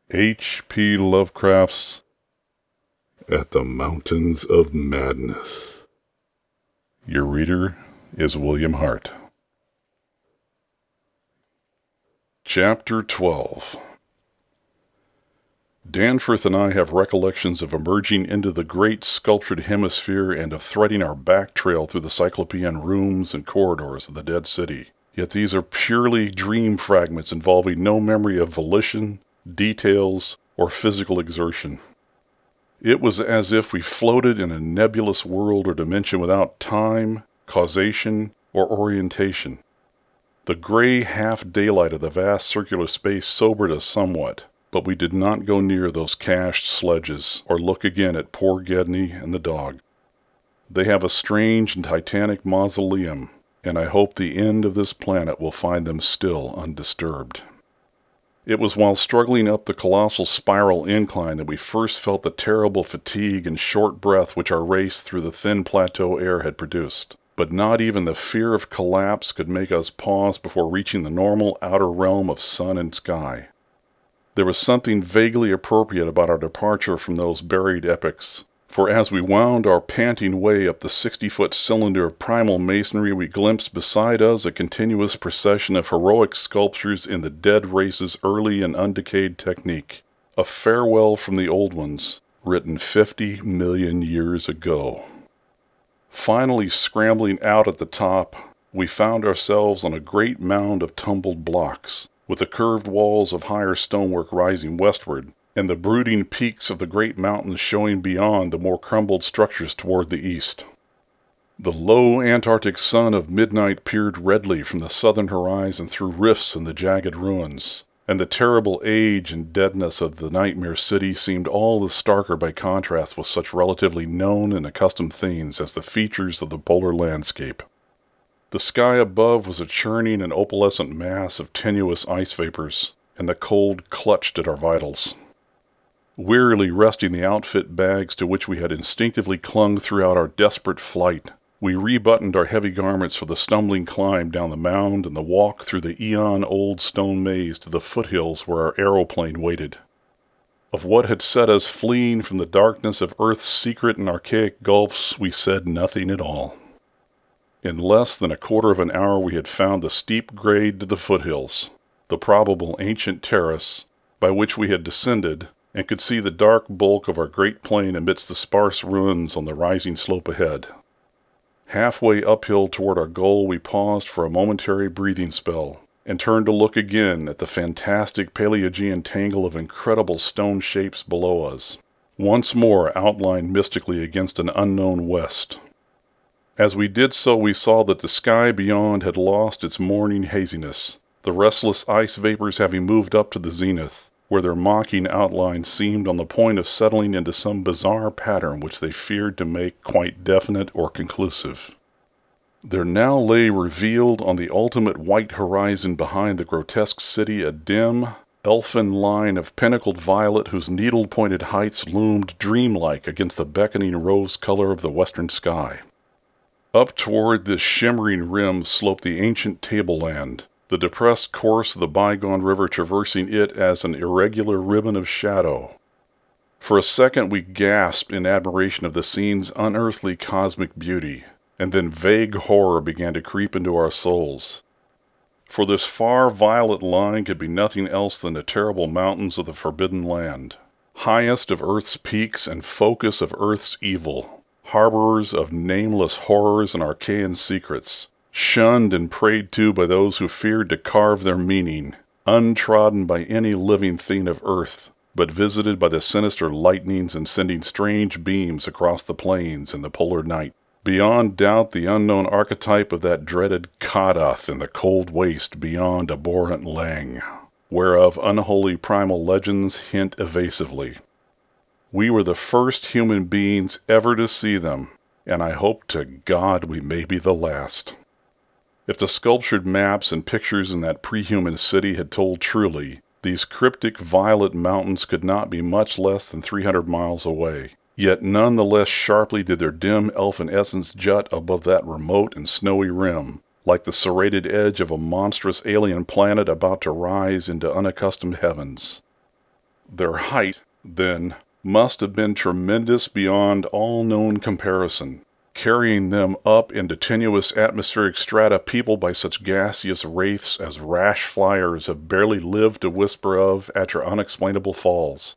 H.P. Lovecraft's At the Mountains of Madness. Your reader is William Hart. Chapter 12. Danforth and I have recollections of emerging into the great sculptured hemisphere and of threading our back trail through the cyclopean rooms and corridors of the dead city. Yet these are purely dream fragments involving no memory of volition, details, or physical exertion. It was as if we floated in a nebulous world or dimension without time, causation, or orientation. The gray half-daylight of the vast circular space sobered us somewhat, but we did not go near those cached sledges or look again at poor Gedney and the dog. They have a strange and titanic mausoleum, and I hope the end of this planet will find them still undisturbed. It was while struggling up the colossal spiral incline that we first felt the terrible fatigue and short breath which our race through the thin plateau air had produced. But not even the fear of collapse could make us pause before reaching the normal outer realm of sun and sky. There was something vaguely appropriate about our departure from those buried epochs, for as we wound our panting way up the 60-foot cylinder of primal masonry, we glimpsed beside us a continuous procession of heroic sculptures in the dead race's early and undecayed technique, a farewell from the old ones, written 50 million years ago. Finally scrambling out at the top, we found ourselves on a great mound of tumbled blocks, with the curved walls of higher stonework rising westward, and the brooding peaks of the great mountains showing beyond the more crumbled structures toward the east. The low Antarctic sun of midnight peered redly from the southern horizon through rifts in the jagged ruins, and the terrible age and deadness of the nightmare city seemed all the starker by contrast with such relatively known and accustomed things as the features of the polar landscape. The sky above was a churning and opalescent mass of tenuous ice vapors, and the cold clutched at our vitals. Wearily resting the outfit bags to which we had instinctively clung throughout our desperate flight, we rebuttoned our heavy garments for the stumbling climb down the mound and the walk through the eon-old stone maze to the foothills where our aeroplane waited. Of what had set us fleeing from the darkness of Earth's secret and archaic gulfs we said nothing at all. In less than a quarter of an hour we had found the steep grade to the foothills, the probable ancient terrace by which we had descended, and could see the dark bulk of our great plain amidst the sparse ruins on the rising slope ahead. Halfway uphill toward our goal we paused for a momentary breathing spell, and turned to look again at the fantastic Paleogean tangle of incredible stone shapes below us, once more outlined mystically against an unknown west. As we did so we saw that the sky beyond had lost its morning haziness, the restless ice vapors having moved up to the zenith, where their mocking outlines seemed on the point of settling into some bizarre pattern which they feared to make quite definite or conclusive. There now lay revealed on the ultimate white horizon behind the grotesque city a dim, elfin line of pinnacled violet whose needle-pointed heights loomed dreamlike against the beckoning rose color of the western sky. Up toward this shimmering rim sloped the ancient tableland, the depressed course of the bygone river traversing it as an irregular ribbon of shadow. For a second we gasped in admiration of the scene's unearthly cosmic beauty, and then vague horror began to creep into our souls. For this far violet line could be nothing else than the terrible mountains of the Forbidden Land, highest of Earth's peaks and focus of Earth's evil, harborers of nameless horrors and archaean secrets, shunned and prayed to by those who feared to carve their meaning, untrodden by any living thing of earth, but visited by the sinister lightnings and sending strange beams across the plains in the polar night. Beyond doubt the unknown archetype of that dreaded Kadath in the cold waste beyond abhorrent Lang, whereof unholy primal legends hint evasively. We were the first human beings ever to see them, and I hope to God we may be the last. If the sculptured maps and pictures in that pre-human city had told truly, these cryptic violet mountains could not be much less than 300 miles away. Yet none the less sharply did their dim elfin essence jut above that remote and snowy rim, like the serrated edge of a monstrous alien planet about to rise into unaccustomed heavens. Their height, then, must have been tremendous beyond all known comparison, carrying them up into tenuous atmospheric strata peopled by such gaseous wraiths as rash flyers have barely lived to whisper of after unexplainable falls.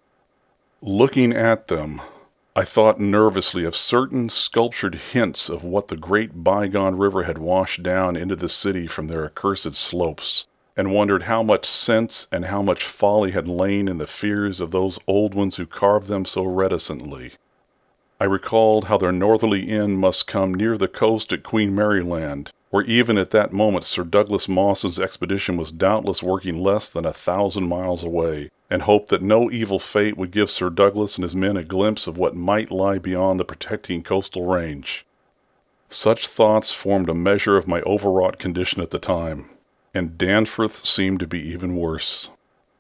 Looking at them, I thought nervously of certain sculptured hints of what the great bygone river had washed down into the city from their accursed slopes, and wondered how much sense and how much folly had lain in the fears of those old ones who carved them so reticently. I recalled how their northerly end must come near the coast at Queen Mary Land, where even at that moment Sir Douglas Mawson's expedition was doubtless working less than 1,000 miles away, and hoped that no evil fate would give Sir Douglas and his men a glimpse of what might lie beyond the protecting coastal range. Such thoughts formed a measure of my overwrought condition at the time, and Danforth seemed to be even worse.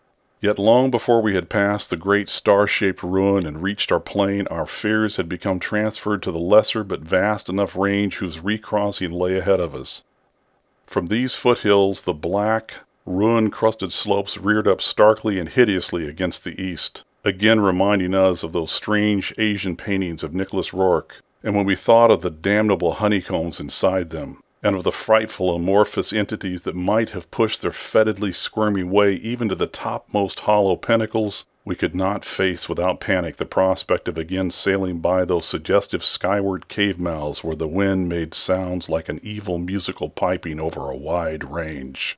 Yet long before we had passed the great star-shaped ruin and reached our plain, our fears had become transferred to the lesser but vast enough range whose recrossing lay ahead of us. From these foothills the black, ruin-crusted slopes reared up starkly and hideously against the east, again reminding us of those strange Asian paintings of Nicholas Rourke, and when we thought of the damnable honeycombs inside them, and of the frightful amorphous entities that might have pushed their fetidly squirming way even to the topmost hollow pinnacles, we could not face without panic the prospect of again sailing by those suggestive skyward cave mouths where the wind made sounds like an evil musical piping over a wide range.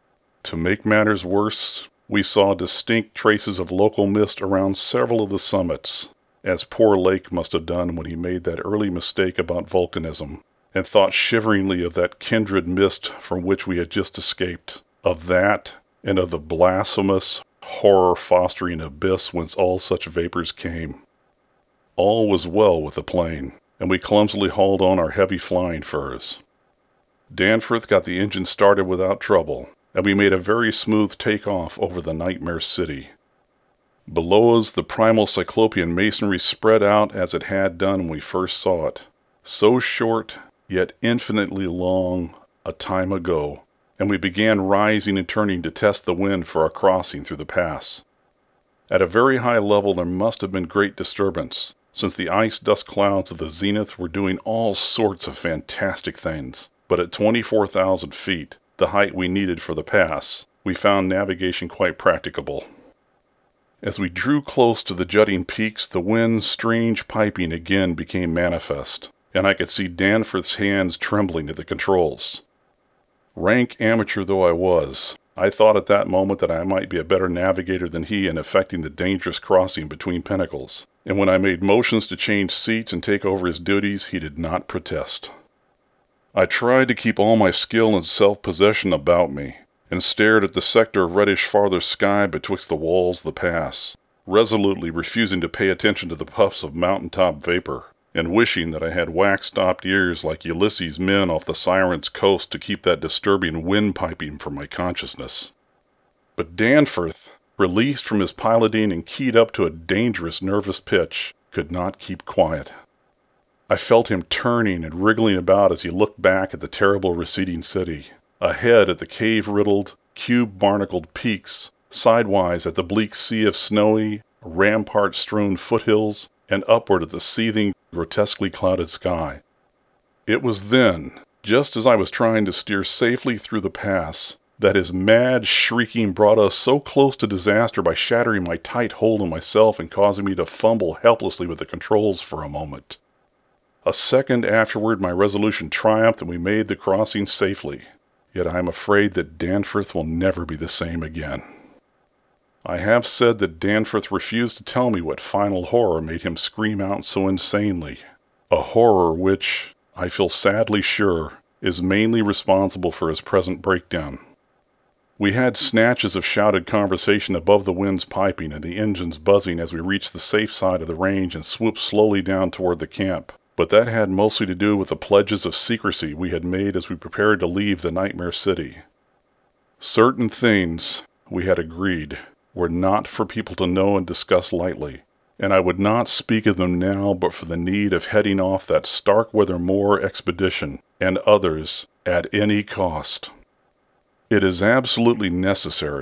To make matters worse, we saw distinct traces of local mist around several of the summits, as poor Lake must have done when he made that early mistake about volcanism, and thought shiveringly of that kindred mist from which we had just escaped, of that, and of the blasphemous, horror-fostering abyss whence all such vapors came. All was well with the plane, and we clumsily hauled on our heavy flying furs. Danforth got the engine started without trouble, and we made a very smooth take-off over the nightmare city. Below us the primal cyclopean masonry spread out as it had done when we first saw it, so short, yet infinitely long, a time ago, and we began rising and turning to test the wind for our crossing through the pass. At a very high level there must have been great disturbance, since the ice-dust clouds of the zenith were doing all sorts of fantastic things, but at 24,000 feet, the height we needed for the pass, we found navigation quite practicable. As we drew close to the jutting peaks, the wind's strange piping again became manifest, and I could see Danforth's hands trembling at the controls. Rank amateur though I was, I thought at that moment that I might be a better navigator than he in effecting the dangerous crossing between pinnacles, and when I made motions to change seats and take over his duties, he did not protest. I tried to keep all my skill and self-possession about me, and stared at the sector of reddish farther sky betwixt the walls of the pass, resolutely refusing to pay attention to the puffs of mountain-top vapor, and wishing that I had wax-stopped ears like Ulysses' men off the Siren's coast to keep that disturbing wind piping from my consciousness. But Danforth, released from his piloting and keyed up to a dangerous nervous pitch, could not keep quiet. I felt him turning and wriggling about as he looked back at the terrible receding city, ahead at the cave-riddled, cube-barnacled peaks, sidewise at the bleak sea of snowy, rampart-strewn foothills, and upward at the seething, grotesquely clouded sky. It was then, just as I was trying to steer safely through the pass, that his mad shrieking brought us so close to disaster by shattering my tight hold on myself and causing me to fumble helplessly with the controls for a moment. A second afterward my resolution triumphed and we made the crossing safely, yet I am afraid that Danforth will never be the same again. I have said that Danforth refused to tell me what final horror made him scream out so insanely, a horror which, I feel sadly sure, is mainly responsible for his present breakdown. We had snatches of shouted conversation above the wind's piping and the engines buzzing as we reached the safe side of the range and swooped slowly down toward the camp, but that had mostly to do with the pledges of secrecy we had made as we prepared to leave the nightmare city. Certain things, we had agreed, were not for people to know and discuss lightly, and I would not speak of them now but for the need of heading off that Starkweather Moor expedition, and others, at any cost. It is absolutely necessary,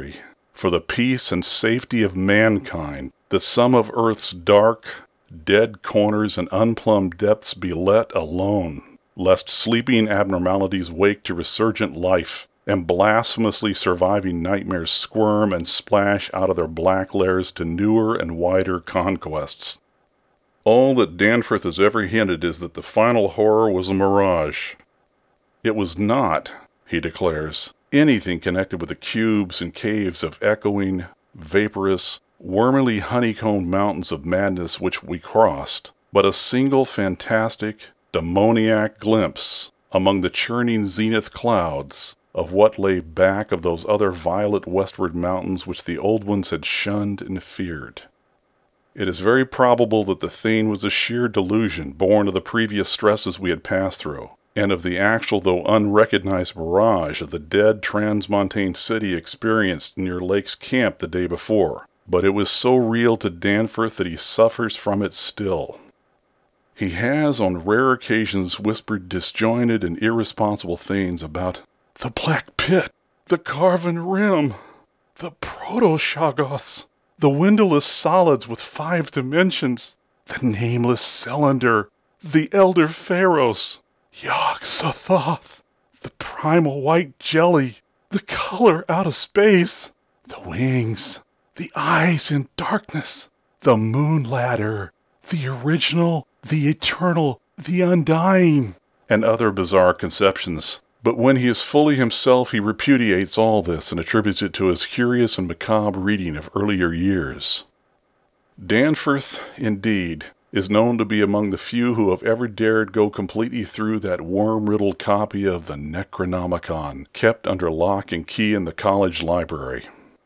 for the peace and safety of mankind, that some of Earth's dark, dead corners and unplumbed depths be let alone, lest sleeping abnormalities wake to resurgent life, and blasphemously surviving nightmares squirm and splash out of their black lairs to newer and wider conquests. All that Danforth has ever hinted is that the final horror was a mirage. It was not, he declares, anything connected with the cubes and caves of echoing, vaporous, wormily honeycombed mountains of madness which we crossed, but a single fantastic, demoniac glimpse among the churning zenith clouds of what lay back of those other violet westward mountains which the old ones had shunned and feared. It is very probable that the thing was a sheer delusion born of the previous stresses we had passed through, and of the actual though unrecognized mirage of the dead transmontane city experienced near Lake's camp the day before, but it was so real to Danforth that he suffers from it still. He has on rare occasions whispered disjointed and irresponsible things about the Black Pit, the Carven Rim, the Proto-Shoggoths, the windowless solids with 5 dimensions, the nameless cylinder, the Elder Pharaohs, Yog-Sothoth, the primal white jelly, the color out of space, the wings, the eyes in darkness, the moon ladder, the original, the eternal, the undying, and other bizarre conceptions. But when he is fully himself, he repudiates all this and attributes it to his curious and macabre reading of earlier years. Danforth, indeed, is known to be among the few who have ever dared go completely through that worm-riddled copy of the Necronomicon, kept under lock and key in the college library.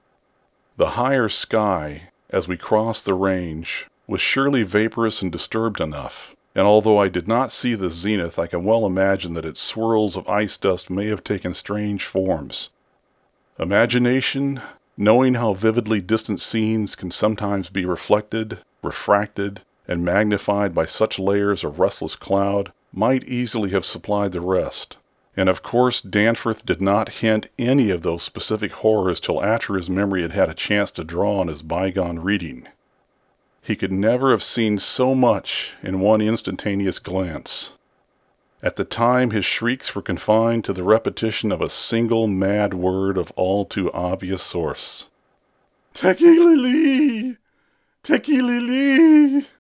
The higher sky, as we crossed the range, was surely vaporous and disturbed enough, and although I did not see the zenith, I can well imagine that its swirls of ice dust may have taken strange forms. Imagination, knowing how vividly distant scenes can sometimes be reflected, refracted, and magnified by such layers of restless cloud, might easily have supplied the rest. And of course Danforth did not hint any of those specific horrors till after his memory had had a chance to draw on his bygone reading. He could never have seen so much in one instantaneous glance. At the time, his shrieks were confined to the repetition of a single mad word of all too obvious source. Tekilili! Tekilili!